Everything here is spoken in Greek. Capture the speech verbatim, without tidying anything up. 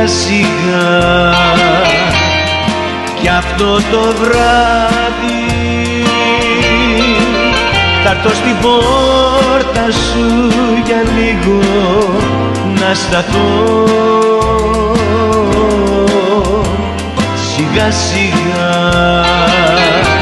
σιγά σιγά κι αυτό το βράδυ θα έρθω στην πόρτα σου για λίγο να σταθώ σιγά σιγά.